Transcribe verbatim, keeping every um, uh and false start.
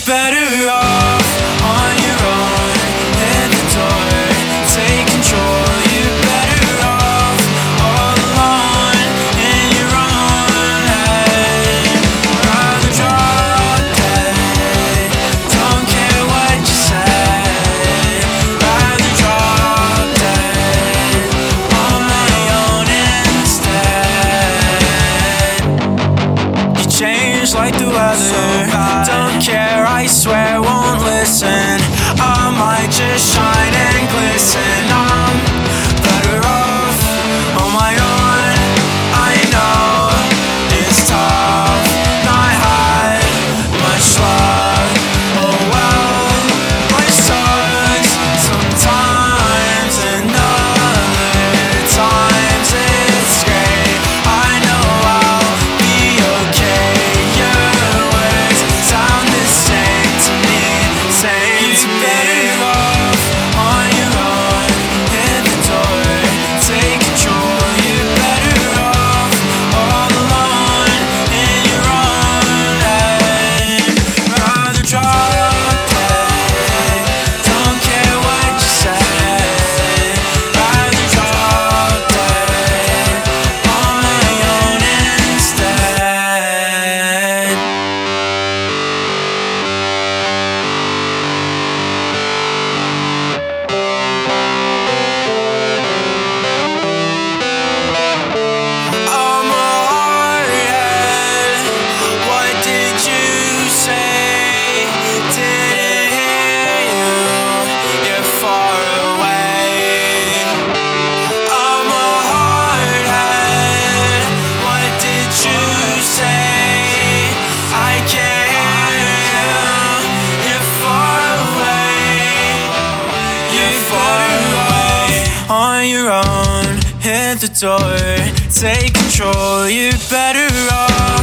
better off on your own. Hit the door, take control. You're better off all alone in your own head. Rather drop dead, don't care what you say. Rather drop dead on my own instead. You change like the weather, don't care, I swear won't listen. I might just shine and glisten. I'm better off on my own. I know it's tough, not had much luck. Oh well, life sucks sometimes, and other times it's great. I know I'll be okay. Your words sound the same to me, same to me. Better off on your own. Hit the door, take control. You're better off all alone in your own head. Rather drop dead, don't care what you say. Rather drop dead on my own instead. I'm a hardhead. What did you say? Didn't hear you. You're far away. I'm a hardhead. What did you say? I can't hear you. You're far away. You're far away. On your own, hit the door, take control. You're better off